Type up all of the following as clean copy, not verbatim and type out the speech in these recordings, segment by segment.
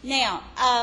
Now,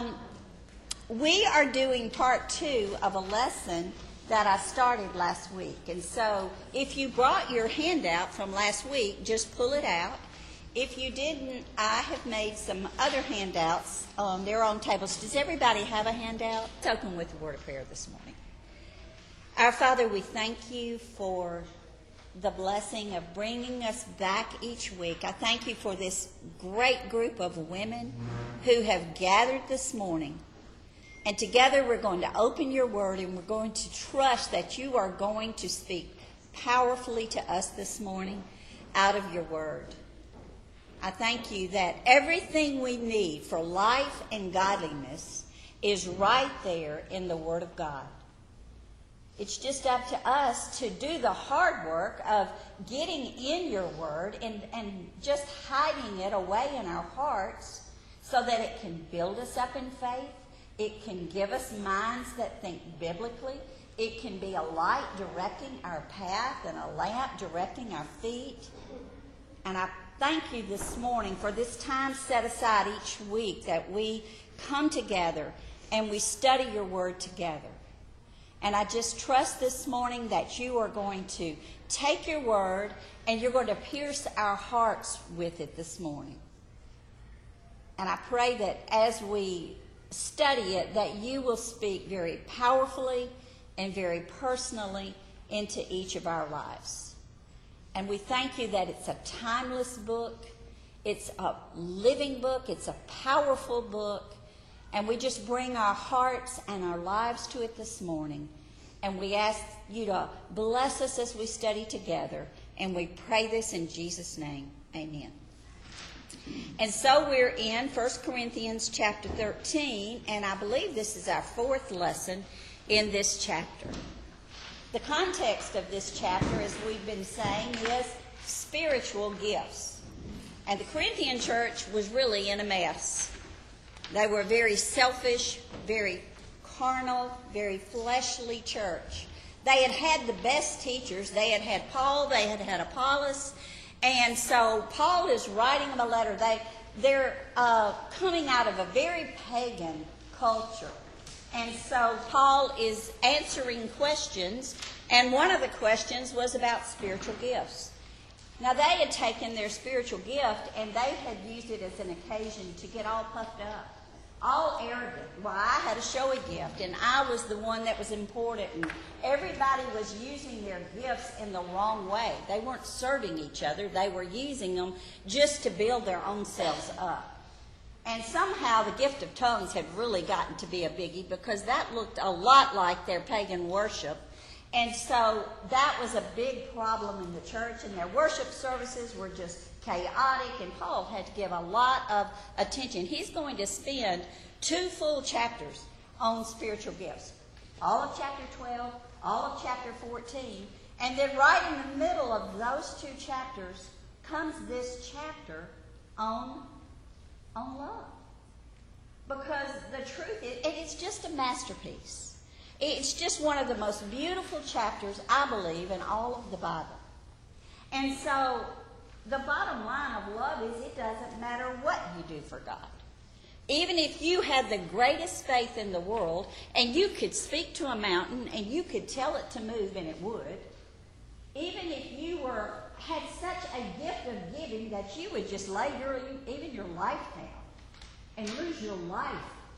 we are doing part 2 of a lesson that I started last week. And so if you brought your handout from last week, just pull it out. If you didn't, I have made some other handouts. They're on tables. Does everybody have a handout? Let's open with a word of prayer this morning. Our Father, we thank you for the blessing of bringing us back each week. I thank you for this great group of women who have gathered this morning. And together we're going to open your word, and we're going to trust that you are going to speak powerfully to us this morning out of your word. I thank you that everything we need for life and godliness is right there in the Word of God. It's just up to us to do the hard work of getting in your Word and just hiding it away in our hearts so that it can build us up in faith. It can give us minds that think biblically. It can be a light directing our path and a lamp directing our feet. And I thank you this morning for this time set aside each week that we come together and we study your word together. And I just trust this morning that you are going to take your word and you're going to pierce our hearts with it this morning. And I pray that as we study it, that you will speak very powerfully and very personally into each of our lives. And we thank you that it's a timeless book, it's a living book, it's a powerful book, and we just bring our hearts and our lives to it this morning. And we ask you to bless us as we study together, and we pray this in Jesus' name. Amen. And so we're in 1 Corinthians chapter 13, and I believe this is our 4th lesson in this chapter. The context of this chapter, as we've been saying, is spiritual gifts. And the Corinthian church was really in a mess. They were a very selfish, very carnal, very fleshly church. They had had the best teachers. They had had Paul, they had had Apollos. And so Paul is writing them a letter. They're coming out of a very pagan culture. And so Paul is answering questions, and one of the questions was about spiritual gifts. Now, they had taken their spiritual gift, and they had used it as an occasion to get all puffed up, all arrogant. Well, I had a showy gift, and I was the one that was important, and everybody was using their gifts in the wrong way. They weren't serving each other. They were using them just to build their own selves up. And somehow the gift of tongues had really gotten to be a biggie because that looked a lot like their pagan worship. And so that was a big problem in the church, and their worship services were just chaotic, and Paul had to give a lot of attention. He's going to spend 2 full chapters on spiritual gifts. All of chapter 12, all of chapter 14, and then right in the middle of those 2 chapters comes this chapter on love. Because the truth is, it's just a masterpiece. It's just one of the most beautiful chapters, I believe, in all of the Bible. And so the bottom line of love is it doesn't matter what you do for God. Even if you had the greatest faith in the world and you could speak to a mountain and you could tell it to move and it would, even if you had such a gift of giving that you would just lay even your life down and lose your life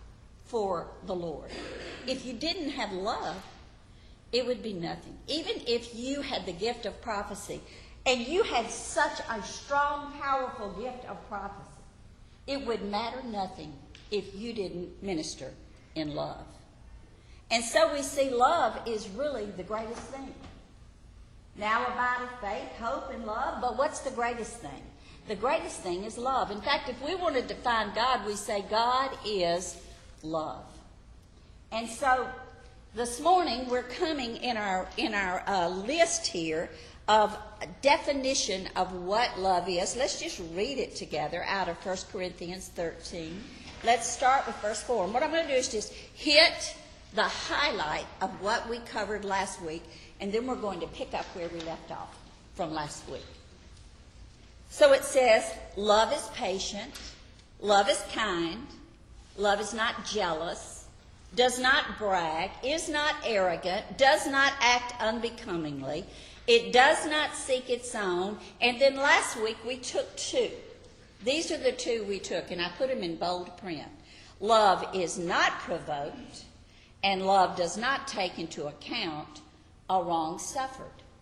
for the Lord. If you didn't have love, it would be nothing. Even if you had the gift of prophecy and you had such a strong, powerful gift of prophecy, it would matter nothing if you didn't minister in love. And so we see love is really the greatest thing. Now abideth faith, hope, and love. But what's the greatest thing? The greatest thing is love. In fact, if we wanted to define God, we say God is love. And so this morning we're coming in our list here of definition of what love is. Let's just read it together out of 1 Corinthians 13. Let's start with verse 4. And what I'm going to do is just hit the highlight of what we covered last week, and then we're going to pick up where we left off from last week. So it says, love is patient, love is kind, Love is not jealous, does not brag, is not arrogant, does not act unbecomingly. It does not seek its own. And then last week we took two. These are the two we took, and I put them in bold print. Love is not provoked, and love does not take into account a wrong suffered.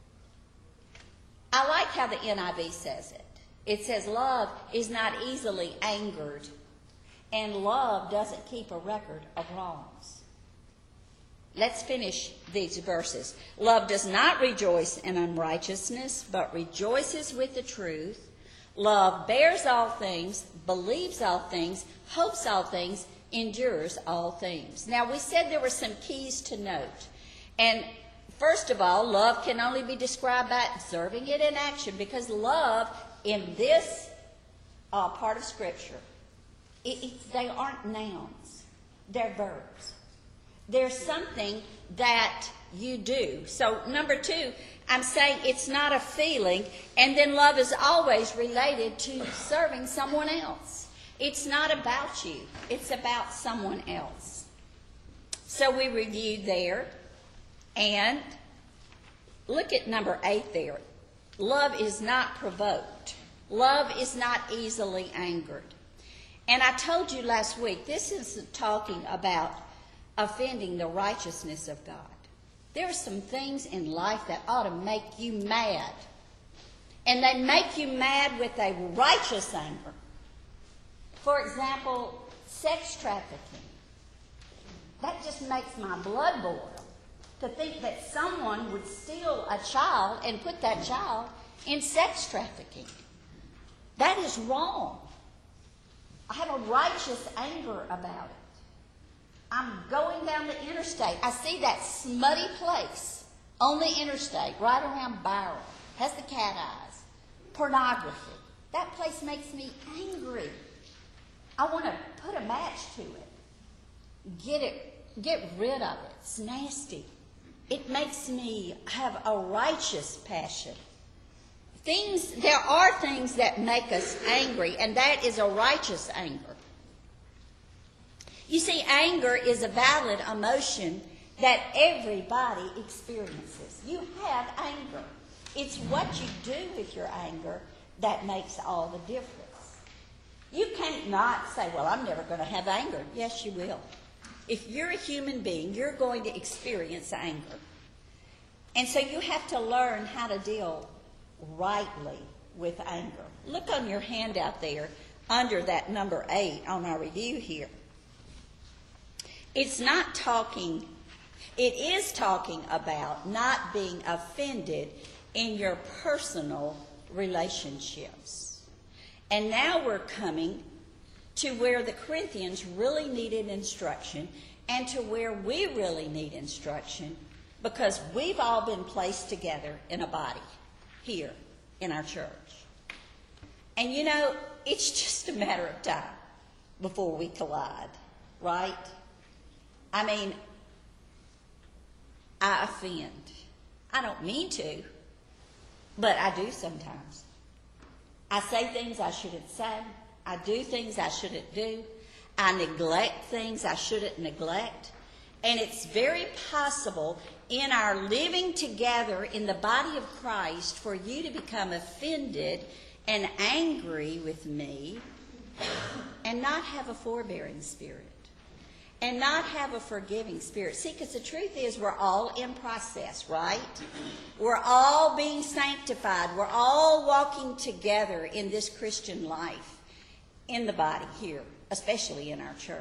I like how the NIV says it. It says love is not easily angered, and love doesn't keep a record of wrongs. Let's finish these verses. Love does not rejoice in unrighteousness, but rejoices with the truth. Love bears all things, believes all things, hopes all things, endures all things. Now, we said there were some keys to note. And first of all, love can only be described by observing it in action, because love in this part of Scripture, they aren't nouns. They're verbs. There's something that you do. So, number two, I'm saying it's not a feeling, and then love is always related to serving someone else. It's not about you. It's about someone else. So we reviewed there, and look at number 8 there. Love is not provoked. Love is not easily angered. And I told you last week, this is talking about offending the righteousness of God. There are some things in life that ought to make you mad. And they make you mad with a righteous anger. For example, sex trafficking. That just makes my blood boil. To think that someone would steal a child and put that child in sex trafficking. That is wrong. I have a righteous anger about it. I'm going down the interstate. I see that smutty place on the interstate, right around Byron. Has the cat eyes. Pornography. That place makes me angry. I want to put a match to it. Get rid of it. It's nasty. It makes me have a righteous passion. There are things that make us angry, and that is a righteous anger. You see, anger is a valid emotion that everybody experiences. You have anger. It's what you do with your anger that makes all the difference. You can't not say, well, I'm never going to have anger. Yes, you will. If you're a human being, you're going to experience anger. And so you have to learn how to deal rightly with anger. Look on your handout there under that number 8 on our review here. It is talking about not being offended in your personal relationships. And now we're coming to where the Corinthians really needed instruction, and to where we really need instruction, because we've all been placed together in a body here in our church. And you know, it's just a matter of time before we collide, right? I mean, I offend. I don't mean to, but I do sometimes. I say things I shouldn't say. I do things I shouldn't do. I neglect things I shouldn't neglect. And it's very possible in our living together in the body of Christ for you to become offended and angry with me and not have a forbearing spirit and not have a forgiving spirit. See, because the truth is we're all in process, right? We're all being sanctified. We're all walking together in this Christian life in the body here, especially in our church.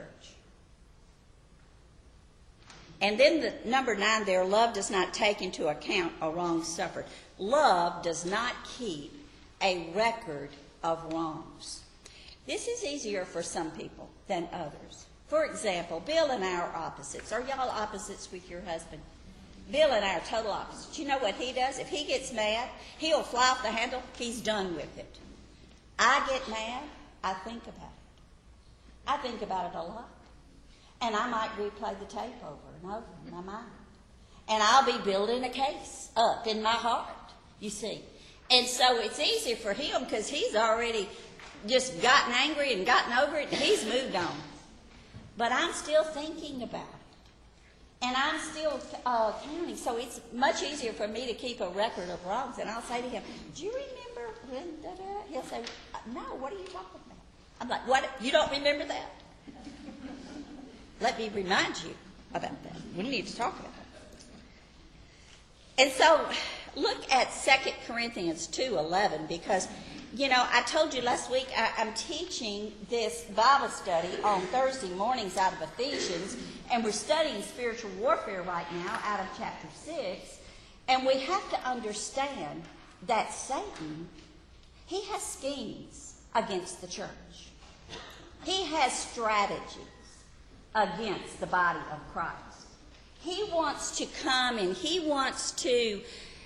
And then the number 9 there, love does not take into account a wrong suffered. Love does not keep a record of wrongs. This is easier for some people than others. For example, Bill and I are opposites. Are y'all opposites with your husband? Bill and I are total opposites. You know what he does? If he gets mad, he'll fly off the handle. He's done with it. I get mad, I think about it. I think about it a lot. And I might replay the tape over and over in my mind. And I'll be building a case up in my heart, you see. And so it's easy for him because he's already just gotten angry and gotten over it, and he's moved on. but I'm still thinking about it. And I'm still counting. So it's much easier for me to keep a record of wrongs. And I'll say to him, do you remember when da-da? He'll say, no, what are you talking about? I'm like, what? You don't remember that? Let me remind you about that. We need to talk about it. And so look at 2 Corinthians 2:11, because, you know, I told you last week I'm teaching this Bible study on Thursday mornings out of Ephesians, and we're studying spiritual warfare right now out of chapter 6, and we have to understand that Satan, he has schemes against the church. He has strategies against the body of Christ. He wants to come and he wants to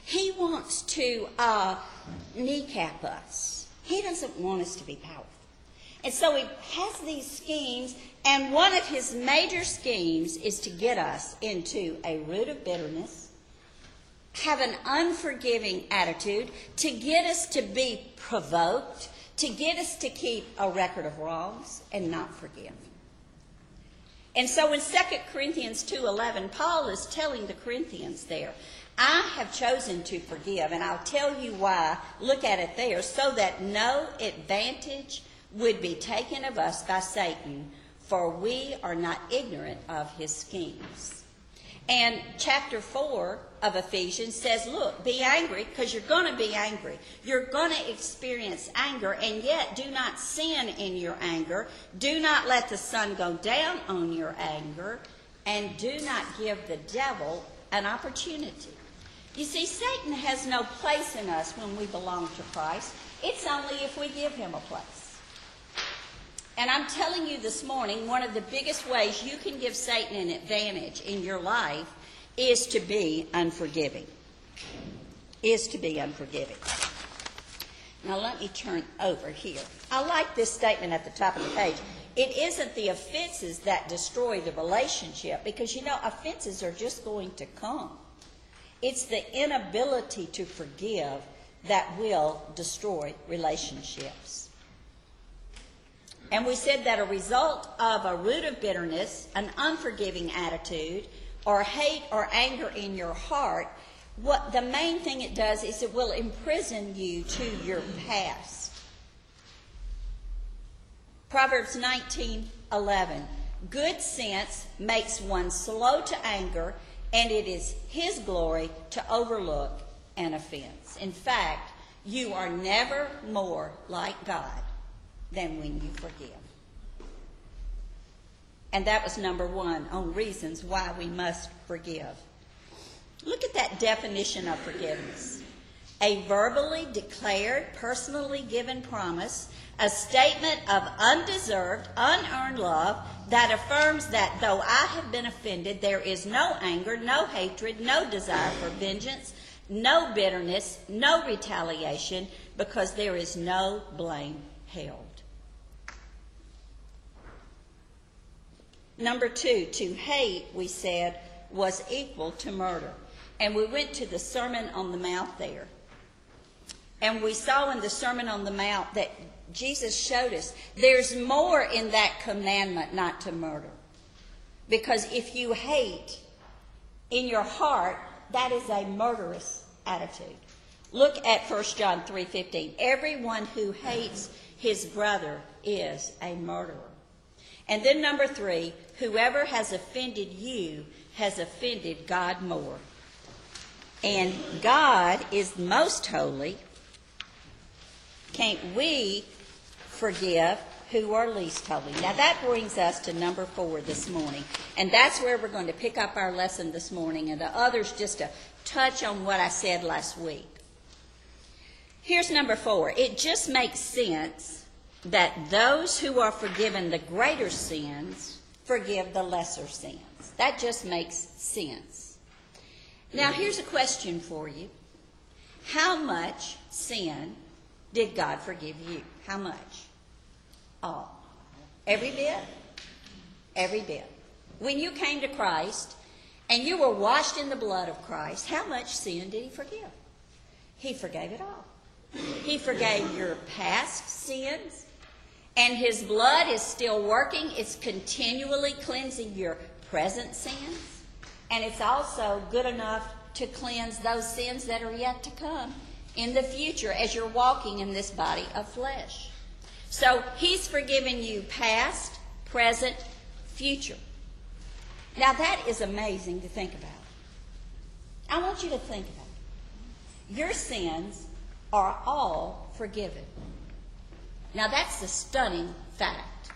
kneecap us. He doesn't want us to be powerful. And so he has these schemes, and one of his major schemes is to get us into a root of bitterness, have an unforgiving attitude, to get us to be provoked, to get us to keep a record of wrongs and not forgive. And so in 2 Corinthians 2:11, Paul is telling the Corinthians there, I have chosen to forgive, and I'll tell you why. Look at it there. So that no advantage would be taken of us by Satan, for we are not ignorant of his schemes. And chapter 4 of Ephesians says, look, be angry, because you're going to be angry. You're going to experience anger, and yet do not sin in your anger. Do not let the sun go down on your anger, and do not give the devil an opportunity. You see, Satan has no place in us when we belong to Christ. It's only if we give him a place. And I'm telling you this morning, one of the biggest ways you can give Satan an advantage in your life is to be unforgiving. Now let me turn over here. I like this statement at the top of the page. It isn't the offenses that destroy the relationship, because, you know, offenses are just going to come. It's the inability to forgive that will destroy relationships. And we said that a result of a root of bitterness, an unforgiving attitude, or hate or anger in your heart, what the main thing it does is it will imprison you to your past. Proverbs 19:11. Good sense makes one slow to anger, and it is his glory to overlook an offense. In fact, you are never more like God than when you forgive. And that was number one on reasons why we must forgive. Look at that definition of forgiveness. A verbally declared, personally given promise, a statement of undeserved, unearned love that affirms that though I have been offended, there is no anger, no hatred, no desire for vengeance, no bitterness, no retaliation, because there is no blame held. Number two, to hate, we said, was equal to murder. And we went to the Sermon on the Mount there. And we saw in the Sermon on the Mount that Jesus showed us there's more in that commandment not to murder. Because if you hate in your heart, that is a murderous attitude. Look at 1 John 3:15. Everyone who hates his brother is a murderer. And then number 3, whoever has offended you has offended God more. And God is most holy. Can't we forgive who are least holy? Now that brings us to number 4 this morning. And that's where we're going to pick up our lesson this morning, and the others just to touch on what I said last week. Here's number 4. It just makes sense that those who are forgiven the greater sins forgive the lesser sins. That just makes sense. Now, here's a question for you. How much sin did God forgive you? How much? All. Every bit? Every bit. When you came to Christ and you were washed in the blood of Christ, how much sin did he forgive? He forgave it all. He forgave your past sins, And his blood is still working. It's continually cleansing your present sins. And it's also good enough to cleanse those sins that are yet to come in the future as you're walking in this body of flesh. So he's forgiven you past, present, future. Now that is amazing to think about. I want you to think about it. Your sins are all forgiven. Now that's a stunning fact.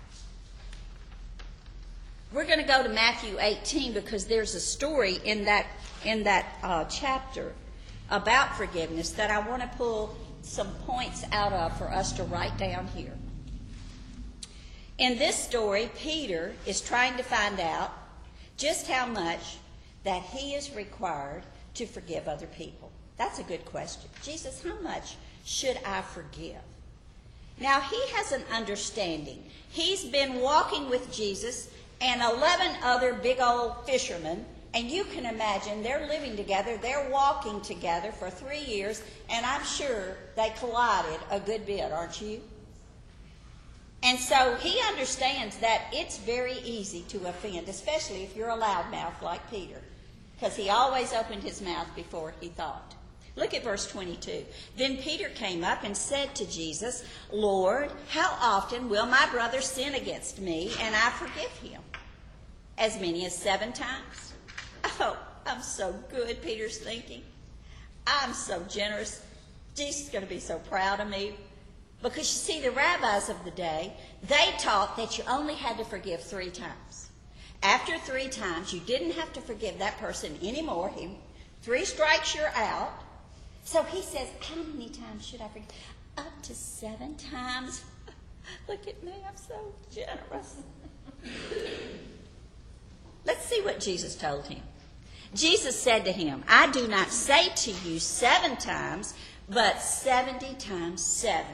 We're going to go to Matthew 18 because there's a story in that chapter about forgiveness that I want to pull some points out of for us to write down here. In this story, Peter is trying to find out just how much that he is required to forgive other people. That's a good question. Jesus, how much should I forgive? Now, he has an understanding. He's been walking with Jesus and 11 other big old fishermen, and you can imagine they're living together, they're walking together for 3 years, and I'm sure they collided a good bit, aren't you? And so he understands that it's very easy to offend, especially if you're a loudmouth like Peter, because he always opened his mouth before he thought. Look at verse 22. Then Peter came up and said to Jesus, Lord, how often will my brother sin against me and I forgive him? As many as 7 times? Oh, I'm so good, Peter's thinking. I'm so generous. Jesus is going to be so proud of me. Because you see, the rabbis of the day, they taught that you only had to forgive 3 times. After 3 times, you didn't have to forgive that person anymore. 3 strikes, you're out. So he says, how many times should I forgive? Up to 7 times. Look at me, I'm so generous. Let's see what Jesus told him. Jesus said to him, I do not say to you 7 times, but 70 times 7.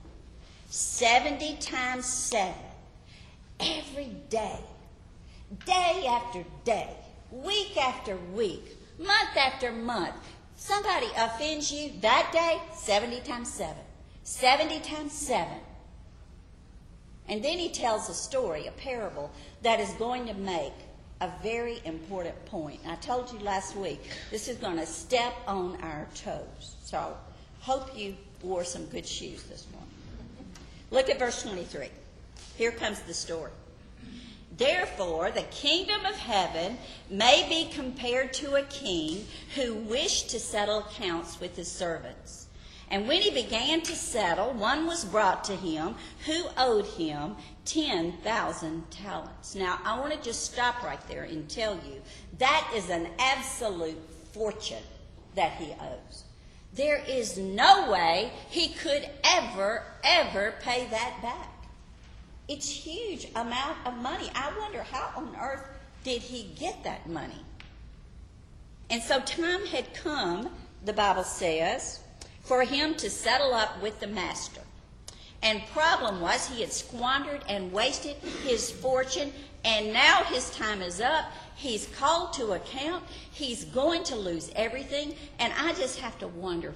70 times 7. Every day. Day after day. Week after week. Month after month. Somebody offends you that day, 70 times 7. 70 times 7. And then he tells a story, a parable, that is going to make a very important point. I told you last week, this is going to step on our toes. So, hope you wore some good shoes this morning. Look at verse 23. Here comes the story. Therefore, the kingdom of heaven may be compared to a king who wished to settle accounts with his servants. And when he began to settle, one was brought to him who owed him 10,000 talents. Now, I want to just stop right there and tell you that is an absolute fortune that he owes. There is no way he could ever pay that back. It's a huge amount of money. I wonder how on earth did he get that money? And so time had come, the Bible says, for him to settle up with the master. And problem was he had squandered and wasted his fortune, and now his time is up. He's called to account. He's going to lose everything. And I just have to wonder,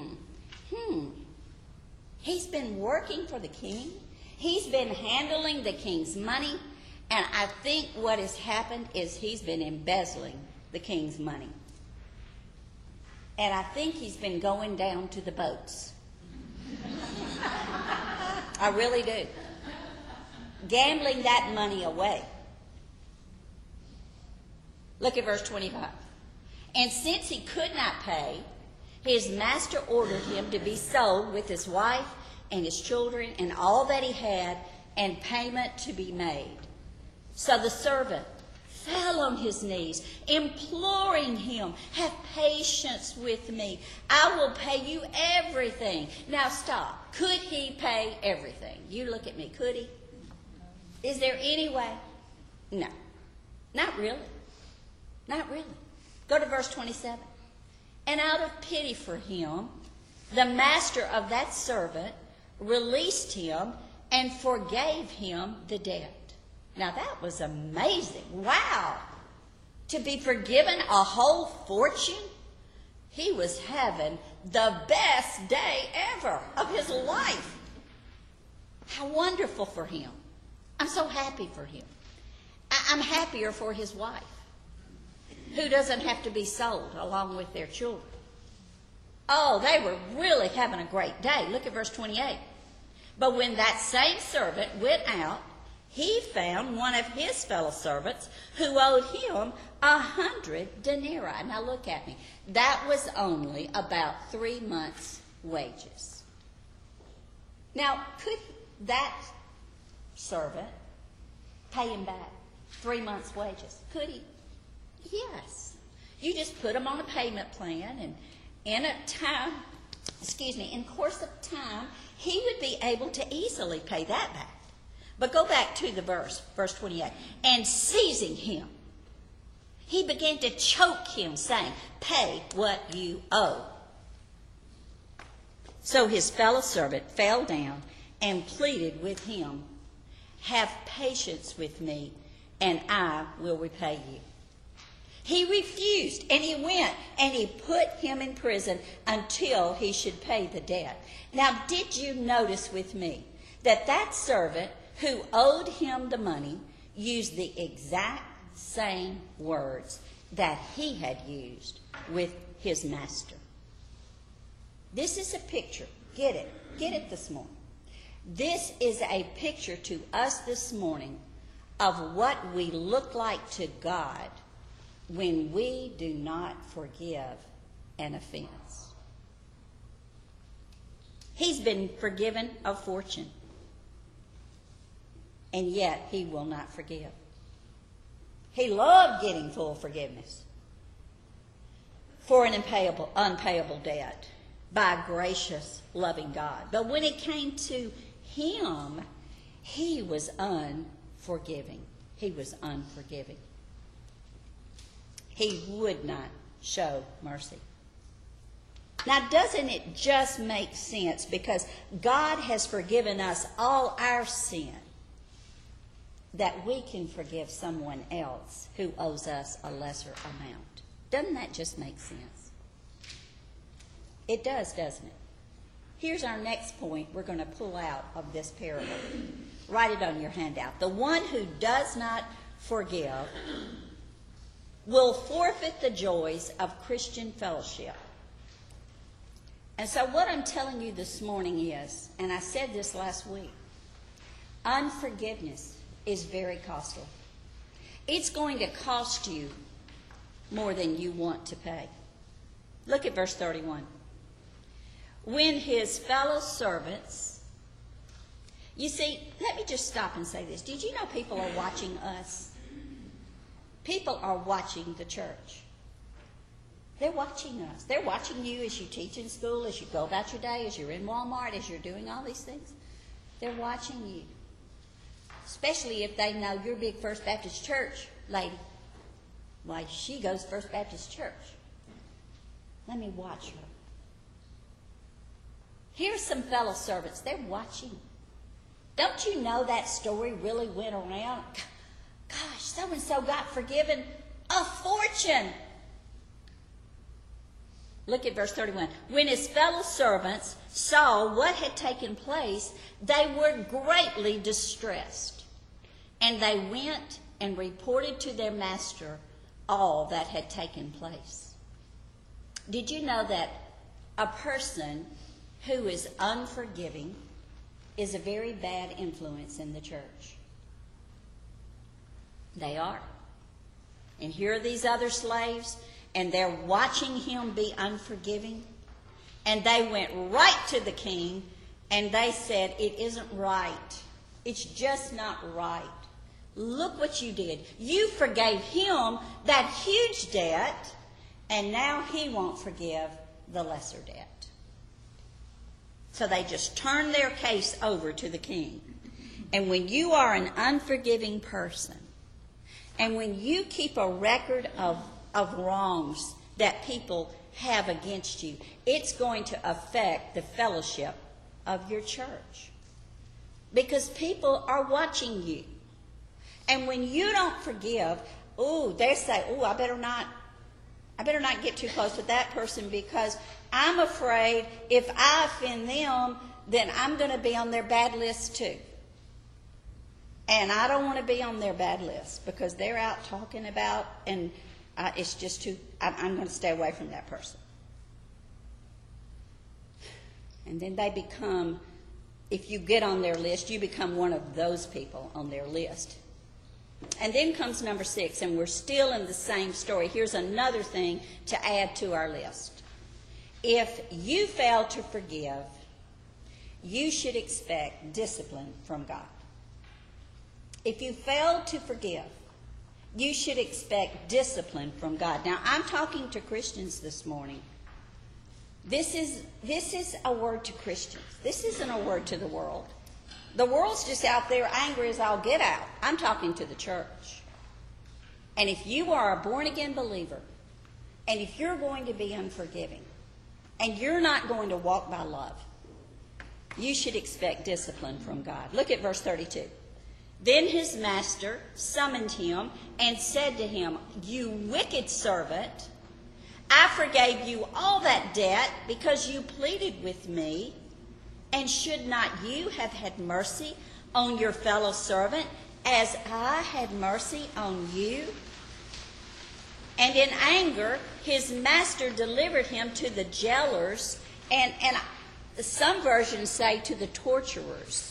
he's been working for the king. He's been handling the king's money. And I think what has happened is he's been embezzling the king's money. And I think he's been going down to the boats. I really do. Gambling that money away. Look at verse 25. And since he could not pay, his master ordered him to be sold with his wife and his children and all that he had, and payment to be made. So the servant fell on his knees, imploring him, have patience with me. I will pay you everything. Now stop. Could he pay everything? You look at me. Could he? Is there any way? No. Not really. Not really. Go to verse 27. And out of pity for him, the master of that servant released him and forgave him the debt. Now that was amazing. Wow. To be forgiven a whole fortune? He was having the best day ever of his life. How wonderful for him. I'm so happy for him. I'm happier for his wife, who doesn't have to be sold along with their children. Oh, they were really having a great day. Look at verse 28. But when that same servant went out, he found one of his fellow servants who owed him 100 denarii. Now look at me. That was only about 3 months' wages. Now, could that servant pay him back 3 months' wages? Could he? Yes. You just put him on a payment plan, and in course of time, he would be able to easily pay that back. But go back to the verse 28. And seizing him, he began to choke him, saying, "Pay what you owe." So his fellow servant fell down and pleaded with him, "Have patience with me, and I will repay you." He refused, and he went, and he put him in prison until he should pay the debt. Now, did you notice with me that servant who owed him the money used the exact same words that he had used with his master? This is a picture. Get it. Get it this morning. This is a picture to us this morning of what we look like to God when we do not forgive an offense. He's been forgiven a fortune, and yet he will not forgive. He loved getting full forgiveness for an unpayable debt by a gracious, loving God. But when it came to him, he was unforgiving. He was unforgiving. He would not show mercy. Now, doesn't it just make sense? Because God has forgiven us all our sin, that we can forgive someone else who owes us a lesser amount. Doesn't that just make sense? It does, doesn't it? Here's our next point we're going to pull out of this parable. Write it on your handout. The one who does not forgive will forfeit the joys of Christian fellowship. And so what I'm telling you this morning is, and I said this last week, unforgiveness is very costly. It's going to cost you more than you want to pay. Look at verse 31. When his fellow servants, you see, let me just stop and say this. Did you know people are watching us? People are watching the church. They're watching us. They're watching you as you teach in school, as you go about your day, as you're in Walmart, as you're doing all these things. They're watching you. Especially if they know you're a big First Baptist Church lady. Why, she goes to First Baptist Church. Let me watch her. Here's some fellow servants. They're watching. Don't you know that story really went around? Gosh, so-and-so got forgiven a fortune. Look at verse 31. When his fellow servants saw what had taken place, they were greatly distressed. And they went and reported to their master all that had taken place. Did you know that a person who is unforgiving is a very bad influence in the church? They are. And here are these other slaves, and they're watching him be unforgiving. And they went right to the king, and they said, "It isn't right. It's just not right. Look what you did. You forgave him that huge debt, and now he won't forgive the lesser debt." So they just turned their case over to the king. And when you are an unforgiving person, and when you keep a record of wrongs that people have against you, it's going to affect the fellowship of your church. Because people are watching you. And when you don't forgive, they say, I better not get too close with that person, because I'm afraid if I offend them, then I'm going to be on their bad list too. And I don't want to be on their bad list because they're out talking about, and it's just too, I'm going to stay away from that person. And then they become, if you get on their list, you become one of those people on their list. And then comes number 6, and we're still in the same story. Here's another thing to add to our list. If you fail to forgive, you should expect discipline from God. If you fail to forgive, you should expect discipline from God. Now, I'm talking to Christians this morning. This is a word to Christians. This isn't a word to the world. The world's just out there angry as all get out. I'm talking to the church. And if you are a born-again believer, and if you're going to be unforgiving, and you're not going to walk by love, you should expect discipline from God. Look at verse 32. Then his master summoned him and said to him, "You wicked servant, I forgave you all that debt because you pleaded with me. And should not you have had mercy on your fellow servant as I had mercy on you?" And in anger, his master delivered him to the jailers, and some versions say to the torturers,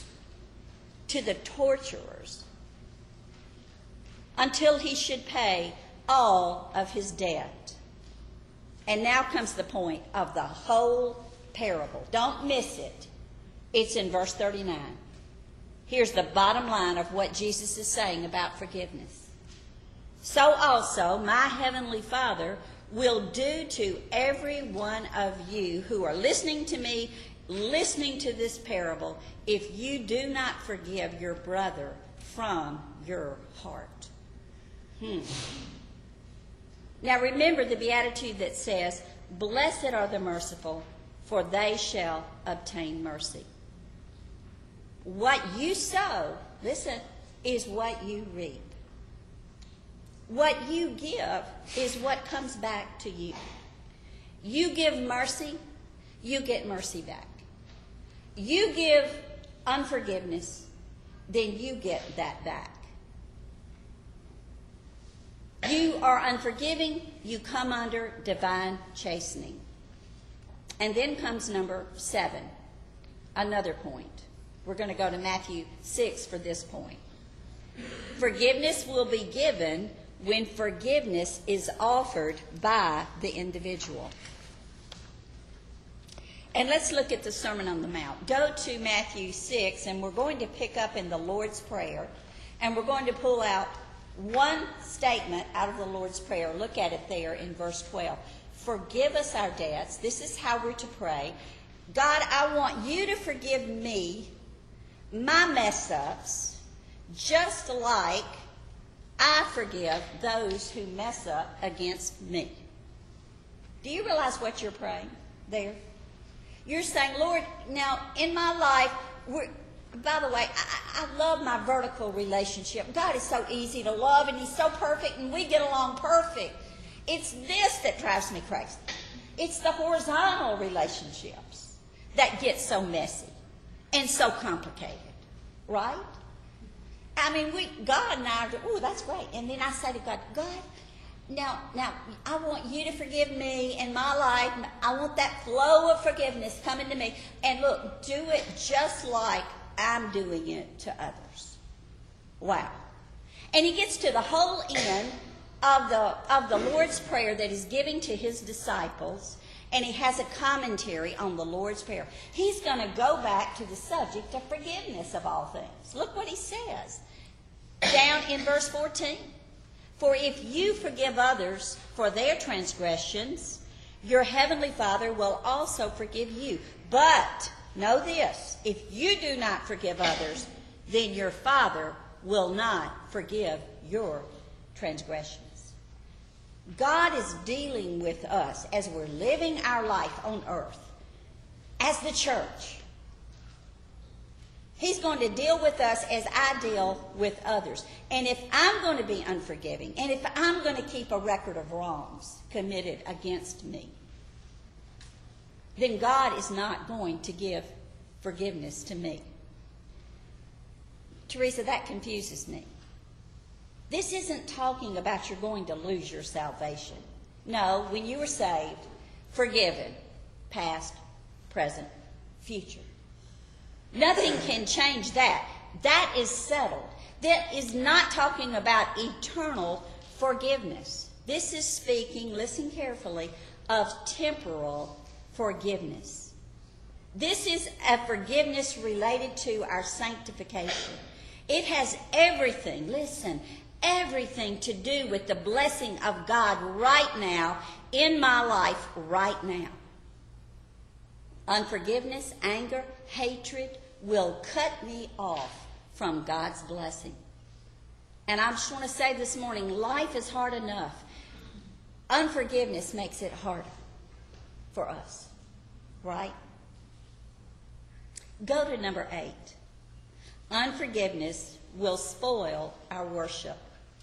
until he should pay all of his debt. And now comes the point of the whole parable. Don't miss it. It's in verse 39. Here's the bottom line of what Jesus is saying about forgiveness. So also my heavenly Father will do to every one of you who are listening to me, listening to this parable, if you do not forgive your brother from your heart. Now remember the beatitude that says, "Blessed are the merciful, for they shall obtain mercy." What you sow, listen, is what you reap. What you give is what comes back to you. You give mercy, you get mercy back. You give unforgiveness, then you get that back. You are unforgiving, you come under divine chastening. And then comes number 7, another point. We're going to go to Matthew 6 for this point. Forgiveness will be given when forgiveness is offered by the individual. And let's look at the Sermon on the Mount. Go to Matthew 6, and we're going to pick up in the Lord's Prayer, and we're going to pull out one statement out of the Lord's Prayer. Look at it there in verse 12. Forgive us our debts. This is how we're to pray. God, I want you to forgive me my mess-ups, just like I forgive those who mess up against me. Do you realize what you're praying there? You're saying, Lord, now in my life, by the way, I love my vertical relationship. God is so easy to love, and he's so perfect, and we get along perfect. It's this that drives me crazy. It's the horizontal relationships that get so messy and so complicated, right? I mean, God and I are, that's great. And then I say to God, God, now, I want you to forgive me in my life. I want that flow of forgiveness coming to me. And look, do it just like I'm doing it to others. Wow. And he gets to the whole end of the Lord's Prayer that he's giving to his disciples, and he has a commentary on the Lord's Prayer. He's going to go back to the subject of forgiveness of all things. Look what he says down in verse 14. For if you forgive others for their transgressions, your heavenly Father will also forgive you. But, know this, if you do not forgive others, then your Father will not forgive your transgressions. God is dealing with us as we're living our life on earth, as the church. He's going to deal with us as I deal with others. And if I'm going to be unforgiving, and if I'm going to keep a record of wrongs committed against me, then God is not going to give forgiveness to me. Teresa, that confuses me. This isn't talking about you're going to lose your salvation. No, when you were saved, forgiven, past, present, future. Nothing can change that. That is settled. That is not talking about eternal forgiveness. This is speaking, listen carefully, of temporal forgiveness. This is a forgiveness related to our sanctification. It has everything, listen, everything to do with the blessing of God right now, in my life right now. Unforgiveness, anger, hatred will cut me off from God's blessing. And I just want to say this morning, life is hard enough. Unforgiveness makes it harder for us, right? Go to number 8. Unforgiveness will spoil our worship.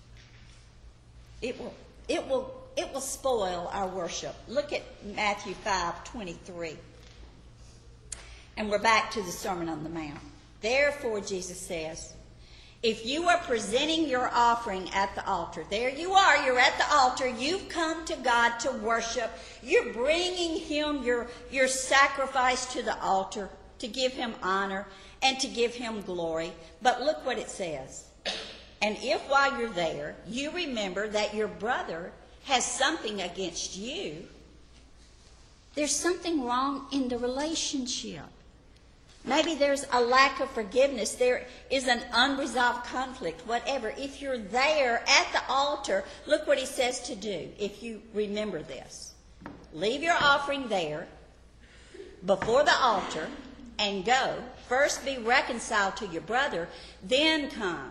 It will spoil our worship. Look at Matthew 5:23. And we're back to the Sermon on the Mount. Therefore, Jesus says, if you are presenting your offering at the altar, there you are, you're at the altar, you've come to God to worship, you're bringing him your sacrifice to the altar to give him honor and to give him glory. But look what it says. And if while you're there, you remember that your brother has something against you, there's something wrong in the relationship. Maybe there's a lack of forgiveness. There is an unresolved conflict, whatever. If you're there at the altar, look what he says to do if you remember this. Leave your offering there before the altar and go. First be reconciled to your brother, then come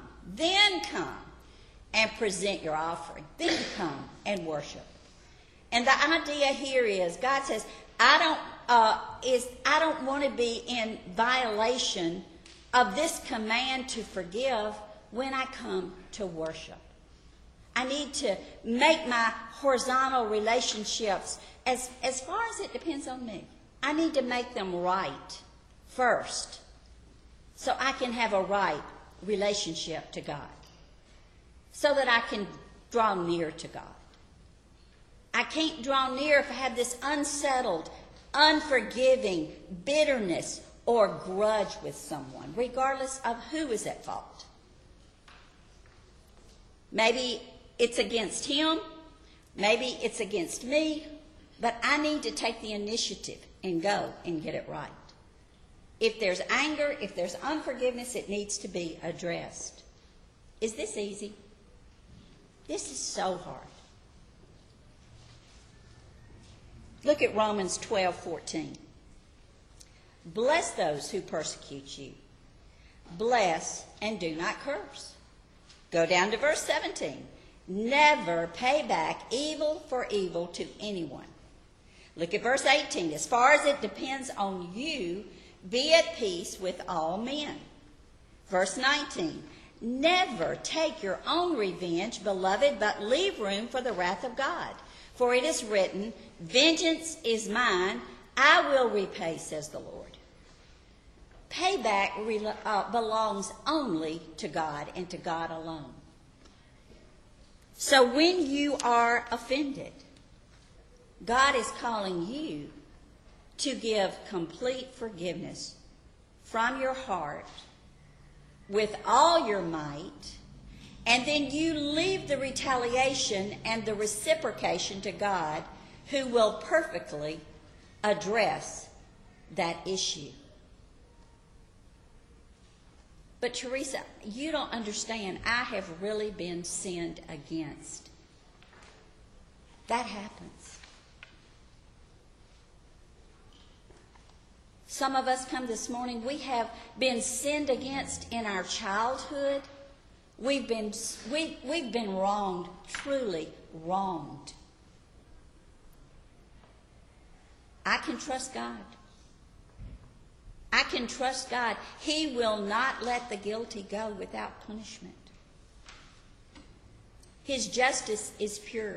and present your offering. Then come and worship. And the idea here is God says, I don't want to be in violation of this command to forgive when I come to worship. I need to make my horizontal relationships, as far as it depends on me, I need to make them right first so I can have a right relationship to God, so that I can draw near to God. I can't draw near if I have this unsettled, unforgiving bitterness or grudge with someone, regardless of who is at fault. Maybe it's against him, maybe it's against me, but I need to take the initiative and go and get it right. If there's anger, if there's unforgiveness, it needs to be addressed. Is this easy? This is so hard. Look at Romans 12:14. Bless those who persecute you. Bless and do not curse. Go down to verse 17. Never pay back evil for evil to anyone. Look at verse 18. As far as it depends on you, be at peace with all men. Verse 19. Never take your own revenge, beloved, but leave room for the wrath of God. For it is written, vengeance is mine, I will repay, says the Lord. Payback belongs only to God and to God alone. So when you are offended, God is calling you to give complete forgiveness from your heart with all your might, and then you leave the retaliation and the reciprocation to God, who will perfectly address that issue. But Teresa, you don't understand. I have really been sinned against. That happens. Some of us come this morning, we have been sinned against in our childhood. We've been wronged, truly wronged. I can trust God. I can trust God. He will not let the guilty go without punishment. His justice is pure.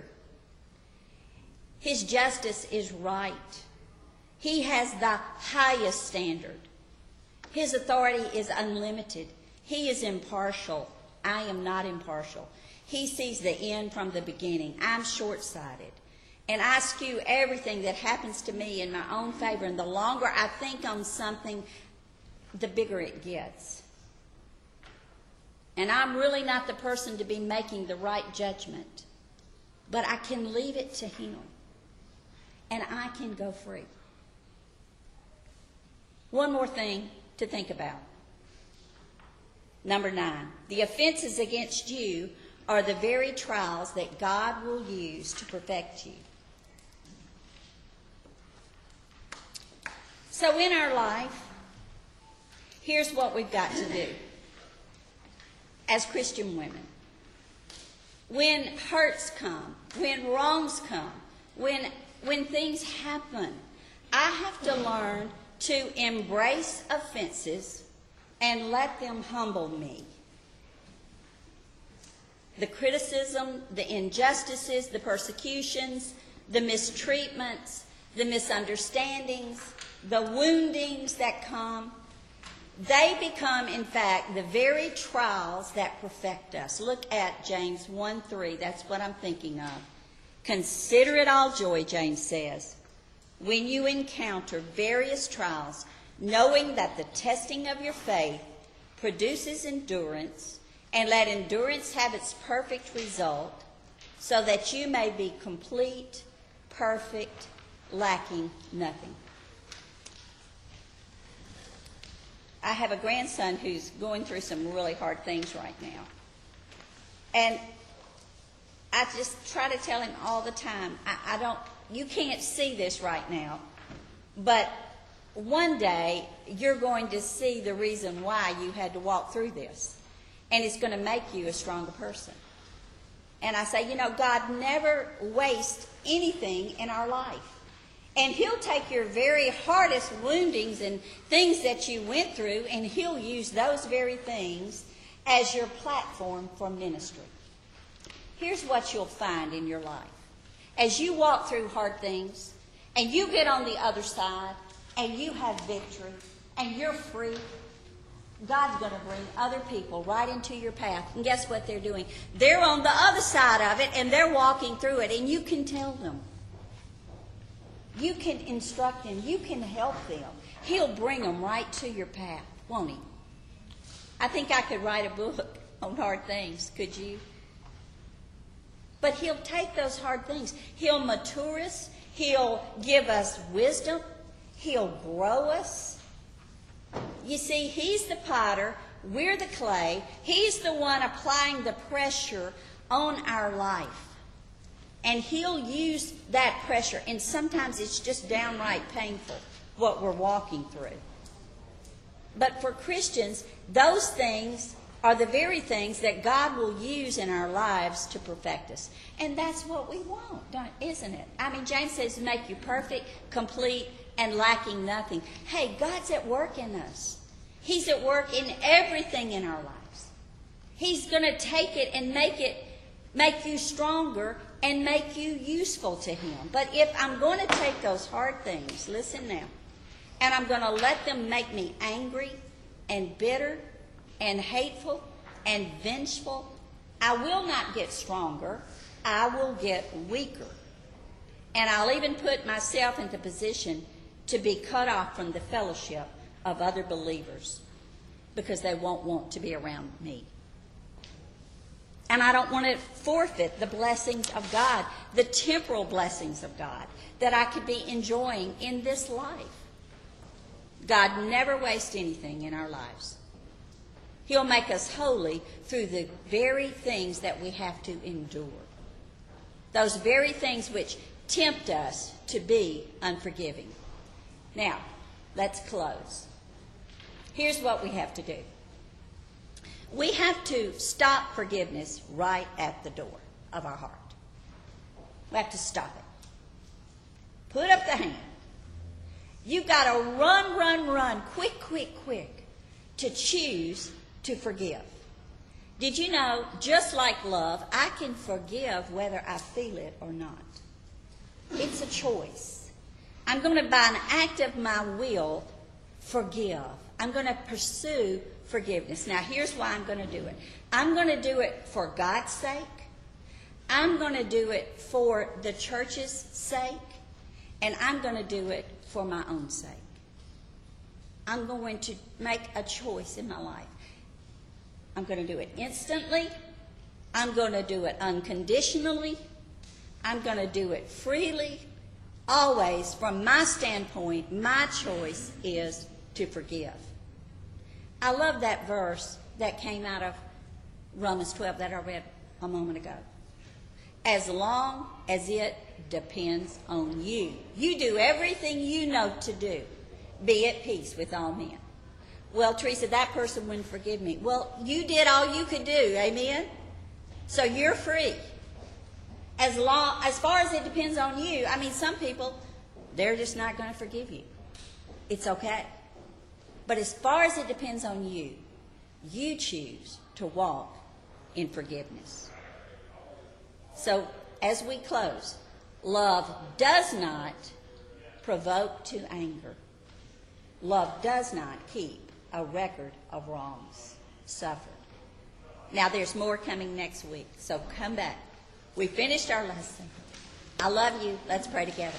His justice is right. He has the highest standard. His authority is unlimited. He is impartial. I am not impartial. He sees the end from the beginning. I'm short-sighted. And I skew everything that happens to me in my own favor. And the longer I think on something, the bigger it gets. And I'm really not the person to be making the right judgment. But I can leave it to Him. And I can go free. One more thing to think about. Number 9, the offenses against you are the very trials that God will use to perfect you. So in our life, here's what we've got to do as Christian women. When hurts come, when wrongs come, when things happen, I have to learn to embrace offenses and let them humble me. The criticism, the injustices, the persecutions, the mistreatments, the misunderstandings, the woundings that come, they become, in fact, the very trials that perfect us. Look at James 1:3. That's what I'm thinking of. Consider it all joy, James says, when you encounter various trials, knowing that the testing of your faith produces endurance, and let endurance have its perfect result, so that you may be complete, perfect, lacking nothing. I have a grandson who's going through some really hard things right now. And I just try to tell him all the time, you can't see this right now, but one day you're going to see the reason why you had to walk through this. And it's going to make you a stronger person. And I say, God never wastes anything in our life. And He'll take your very hardest woundings and things that you went through, and He'll use those very things as your platform for ministry. Here's what you'll find in your life. As you walk through hard things, and you get on the other side, and you have victory, and you're free, God's going to bring other people right into your path. And guess what they're doing? They're on the other side of it, and they're walking through it, and you can tell them. You can instruct them. You can help them. He'll bring them right to your path, won't He? I think I could write a book on hard things. Could you? But He'll take those hard things. He'll mature us. He'll give us wisdom. He'll grow us. You see, He's the potter. We're the clay. He's the one applying the pressure on our life. And He'll use that pressure. And sometimes it's just downright painful what we're walking through. But for Christians, those things are the very things that God will use in our lives to perfect us. And that's what we want, isn't it? I mean, James says, make you perfect, complete, and lacking nothing. Hey, God's at work in us. He's at work in everything in our lives. He's going to take it and make you stronger and make you useful to Him. But if I'm going to take those hard things, listen now, and I'm going to let them make me angry and bitter and hateful and vengeful, I will not get stronger. I will get weaker. And I'll even put myself into position to be cut off from the fellowship of other believers because they won't want to be around me. And I don't want to forfeit the blessings of God, the temporal blessings of God that I could be enjoying in this life. God never wastes anything in our lives. He'll make us holy through the very things that we have to endure. Those very things which tempt us to be unforgiving. Now, let's close. Here's what we have to do. We have to stop forgiveness right at the door of our heart. We have to stop it. Put up the hand. You've got to run, quick to choose to forgive. Did you know, just like love, I can forgive whether I feel it or not. It's a choice. I'm going to, by an act of my will, forgive I'm going to pursue forgiveness. Now, here's why I'm going to do it. I'm going to do it for God's sake. I'm going to do it for the church's sake. And I'm going to do it for my own sake. I'm going to make a choice in my life. I'm going to do it instantly. I'm going to do it unconditionally. I'm going to do it freely. Always, from my standpoint, my choice is to forgive. I love that verse that came out of Romans 12 that I read a moment ago. As long as it depends on you. You do everything you know to do. Be at peace with all men. Well, Teresa, that person wouldn't forgive me. Well, you did all you could do, amen? So you're free. As far as it depends on you, I mean, some people, they're just not going to forgive you. It's okay. But as far as it depends on you, you choose to walk in forgiveness. So, as we close, love does not provoke to anger. Love does not keep a record of wrongs suffered. Now, there's more coming next week, so come back. We finished our lesson. I love you. Let's pray together.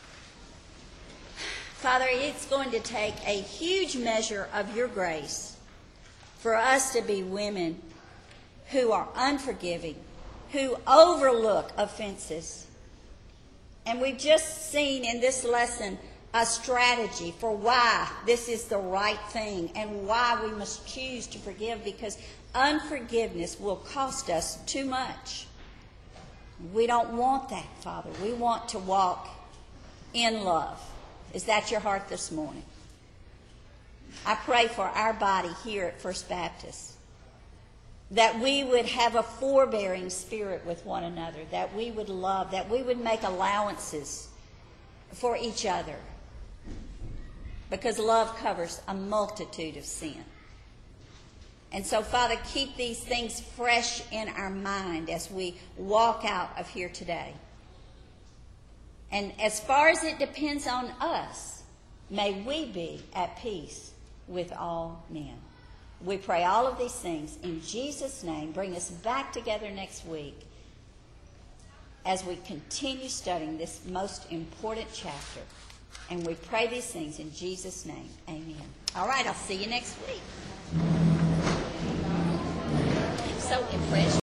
Father, it's going to take a huge measure of your grace for us to be women who are unforgiving, who overlook offenses. And we've just seen in this lesson a strategy for why this is the right thing and why we must choose to forgive, because unforgiveness will cost us too much. We don't want that, Father. We want to walk in love. Is that your heart this morning? I pray for our body here at First Baptist, that we would have a forbearing spirit with one another, that we would love, that we would make allowances for each other, because love covers a multitude of sin. And so, Father, keep these things fresh in our mind as we walk out of here today. And as far as it depends on us, may we be at peace with all men. We pray all of these things in Jesus' name. Bring us back together next week as we continue studying this most important chapter. And we pray these things in Jesus' name. Amen. All right, I'll see you next week. I'm so impressed.